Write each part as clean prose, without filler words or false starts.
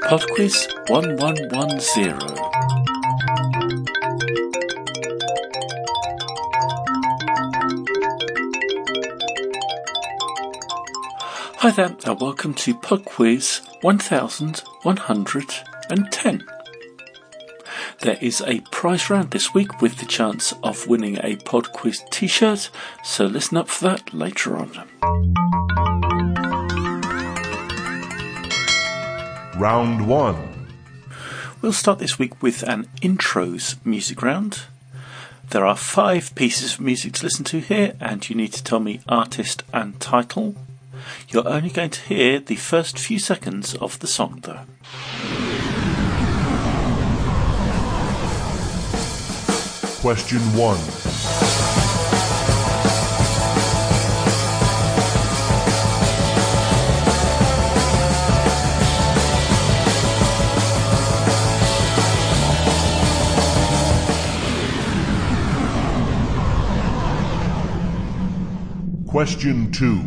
PodQuiz 1110. Hi there, and welcome to PodQuiz 1110. There is a prize round this week with the chance of winning a PodQuiz t-shirt, so listen up for that later on. Round 1. We'll start this week with an intros music round. There are 5 pieces of music to listen to here, and you need to tell me artist and title. You're only going to hear the first few seconds of the song, though. Question 1. Question 2.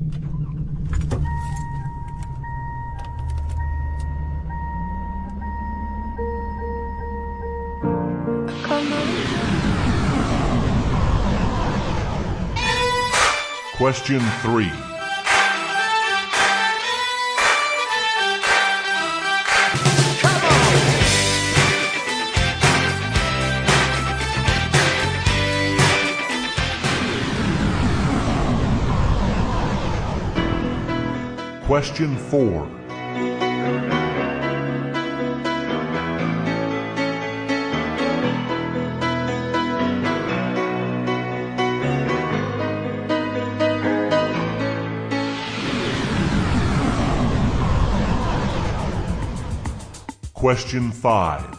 Question 3. Question 4. Question 5.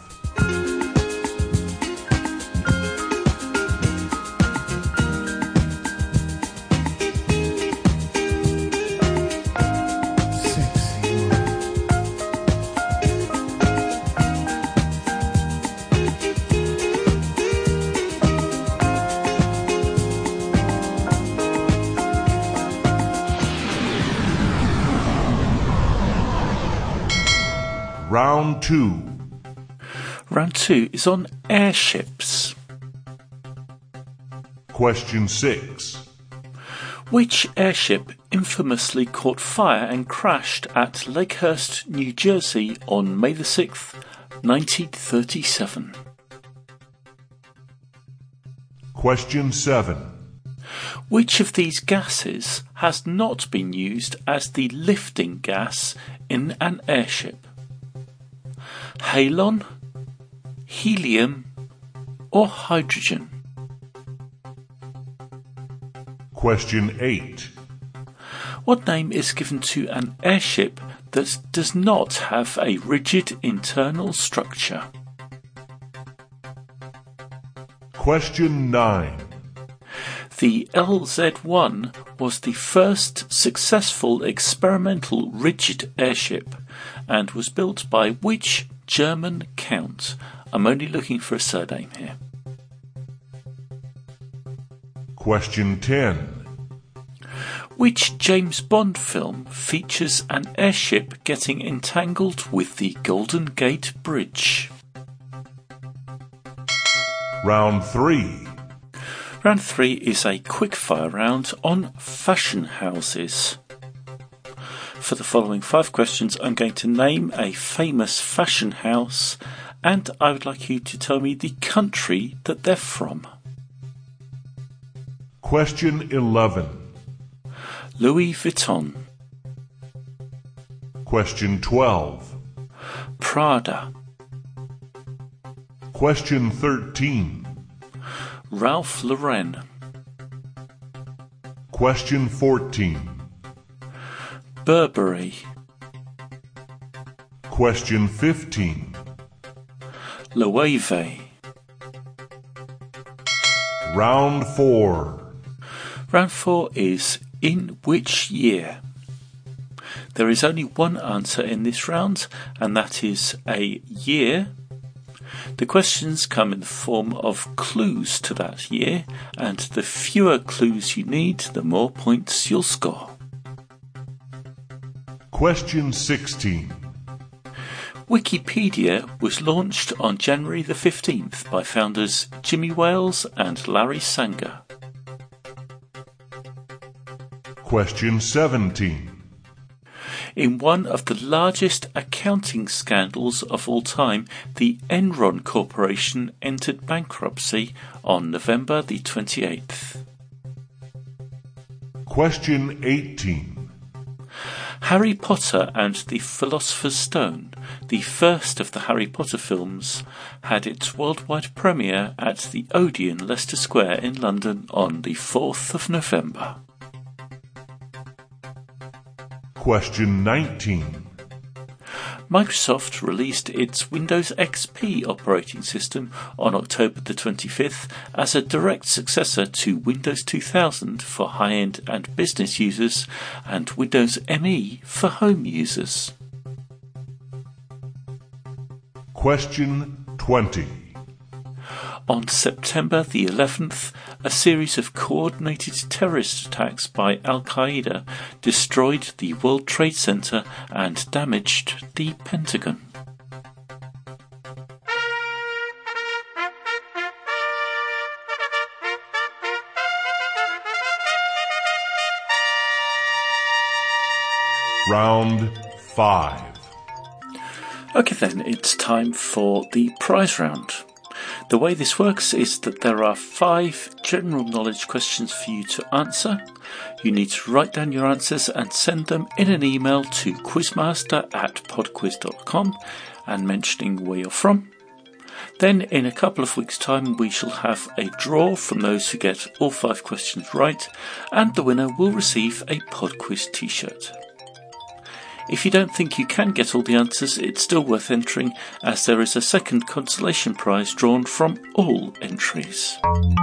Round 2. Round 2 is on airships. Question 6. Which airship infamously caught fire and crashed at Lakehurst, New Jersey on May the 6th, 1937? Question 7. Which of these gases has not been used as the lifting gas in an airship? Halon, helium, or hydrogen? Question 8. What name is given to an airship that does not have a rigid internal structure? Question 9. The LZ-1 was the first successful experimental rigid airship and was built by which German count? I'm only looking for a surname here. Question 10. Which James Bond film features an airship getting entangled with the Golden Gate Bridge? Round 3. Round 3 is a quickfire round on fashion houses. For the following 5 questions, I'm going to name a famous fashion house, and I would like you to tell me the country that they're from. Question 11. Louis Vuitton. Question 12. Prada. Question 13. Ralph Lauren. Question 14. Burberry. Question 15. Loewe. Round 4. Round 4 is in which year? There is only one answer in this round, and that is a year. The questions come in the form of clues to that year, and the fewer clues you need, the more points you'll score. Question 16. Wikipedia was launched on January the 15th by founders Jimmy Wales and Larry Sanger. Question 17. In one of the largest accounting scandals of all time, the Enron Corporation entered bankruptcy on November the 28th. Question 18. Harry Potter and the Philosopher's Stone, the first of the Harry Potter films, had its worldwide premiere at the Odeon, Leicester Square in London on the 4th of November. Question 19. Microsoft released its Windows XP operating system on October the 25th as a direct successor to Windows 2000 for high-end and business users and Windows ME for home users. Question 20. On September the 11th, a series of coordinated terrorist attacks by Al-Qaeda destroyed the World Trade Center and damaged the Pentagon. Round 5. Okay then, it's time for the prize round. The way this works is that there are 5 general knowledge questions for you to answer. You need to write down your answers and send them in an email to quizmaster@podquiz.com and mentioning where you're from. Then in a couple of weeks' time we shall have a draw from those who get all 5 questions right, and the winner will receive a PodQuiz t-shirt. If you don't think you can get all the answers, it's still worth entering, as there is a second consolation prize drawn from all entries.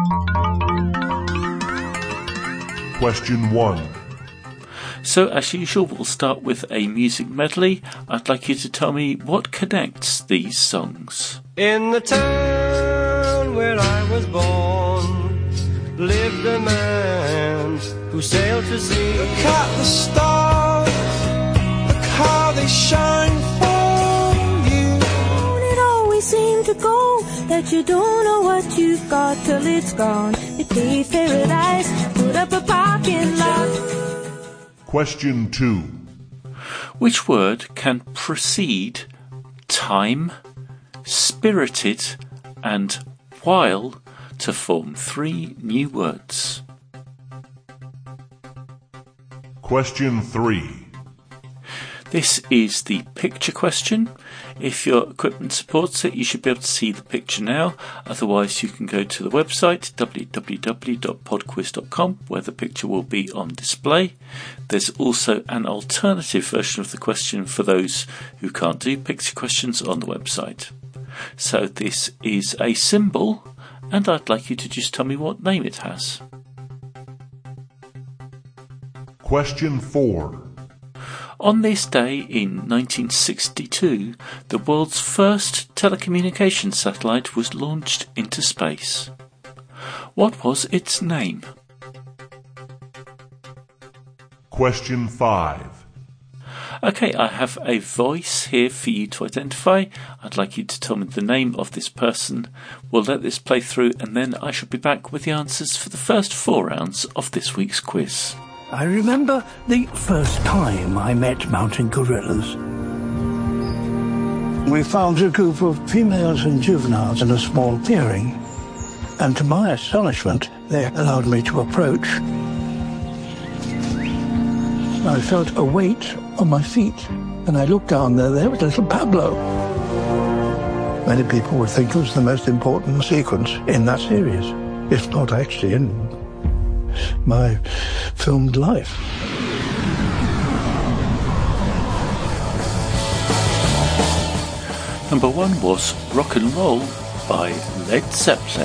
Question 1. So, as usual, we'll start with a music medley. I'd like you to tell me what connects these songs. In the town where I was born lived a man who sailed to sea. Look at the stars, how they shine for you. Don't it always seem to go that you don't know what you've got till it's gone? It paid paradise, put up a parking lot. Question 2. Which word can precede time, spirited, and while to form 3 new words? Question 3. This is the picture question. If your equipment supports it, you should be able to see the picture now. Otherwise, you can go to the website www.podquiz.com, where the picture will be on display. There's also an alternative version of the question for those who can't do picture questions on the website. So this is a symbol, and I'd like you to just tell me what name it has. Question 4. On this day in 1962, the world's first telecommunications satellite was launched into space. What was its name? Question 5. Okay, I have a voice here for you to identify. I'd like you to tell me the name of this person. We'll let this play through, and then I shall be back with the answers for the first 4 rounds of this week's quiz. I remember the first time I met mountain gorillas. We found a group of females and juveniles in a small clearing, and to my astonishment, they allowed me to approach. I felt a weight on my feet, and I looked down there was little Pablo. Many people would think it was the most important sequence in that series, if not actually in my filmed life. Number 1 was Rock and Roll by Led Zeppelin.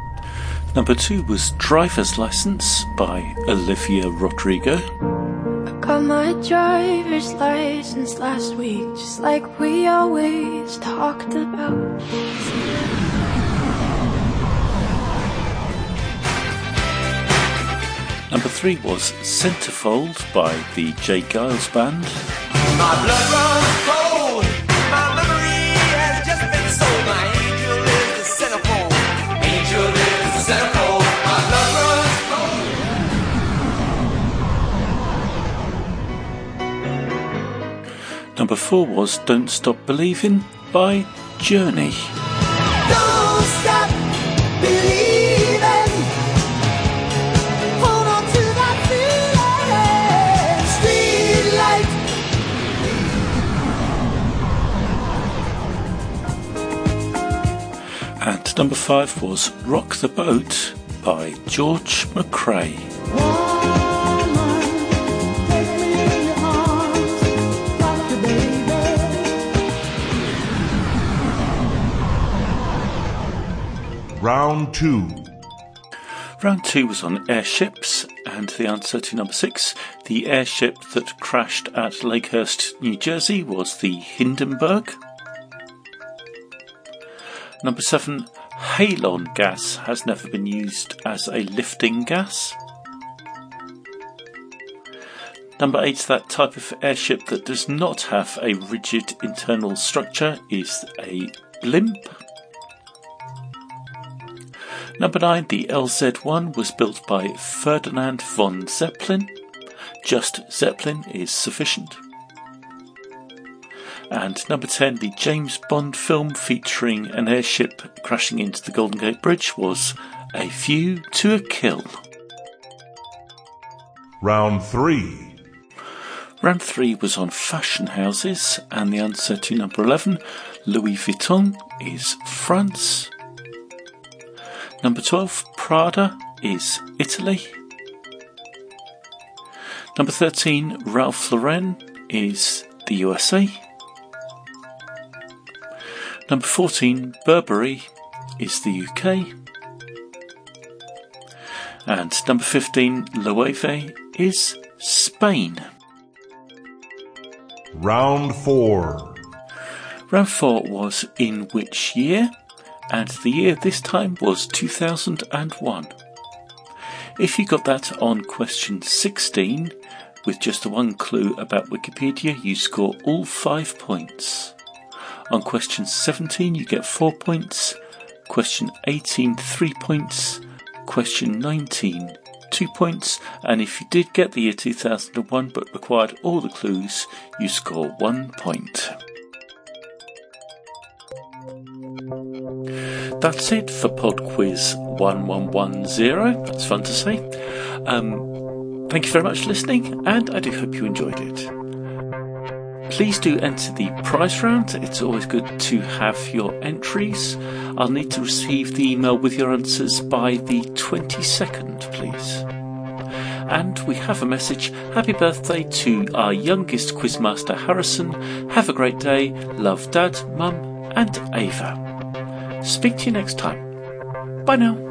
Number 2 was Driver's License by Olivia Rodrigo. Got my driver's license last week, just like we always talked about. Number 3 was Centerfold by the J. Giles Band. My blood runs cold. My memory has just been sold. My angel is the centerfold. Angel is the centerfold. My blood runs cold. Number 4 was Don't Stop Believin' by Journey. Don't stop believing. Hold on to that feeling. Street light. And number 5 was Rock the Boat by George McRae. Round 2. Round 2 was on airships, and the answer to number 6, the airship that crashed at Lakehurst, New Jersey, was the Hindenburg. Number 7, halon gas has never been used as a lifting gas. Number 8, that type of airship that does not have a rigid internal structure is a blimp. Number 9, the LZ-1 was built by Ferdinand von Zeppelin. Just Zeppelin is sufficient. And number 10, the James Bond film featuring an airship crashing into the Golden Gate Bridge was A View to a Kill. Round 3. Round 3 was on fashion houses, and the answer to number 11, Louis Vuitton, is France. Number 12, Prada, is Italy. Number 13, Ralph Lauren, is the USA. Number 14, Burberry, is the UK. And number 15, Loewe, is Spain. Round 4. Round 4 was in which year? And the year this time was 2001. If you got that on question 16, with just the one clue about Wikipedia, you score all 5 points. On question 17, you get 4 points. Question 18, 3 points. Question 19, 2 points. And if you did get the year 2001 but required all the clues, you score 1 point. That's it for Pod Quiz 1110. That's fun to say. Thank you very much for listening, and I do hope you enjoyed it. Please do enter the prize round. It's always good to have your entries. I'll need to receive the email with your answers by the 22nd, please. And we have a message. Happy birthday to our youngest quizmaster, Harrison. Have a great day. Love, Dad, Mum, and Ava. Speak to you next time. Bye now.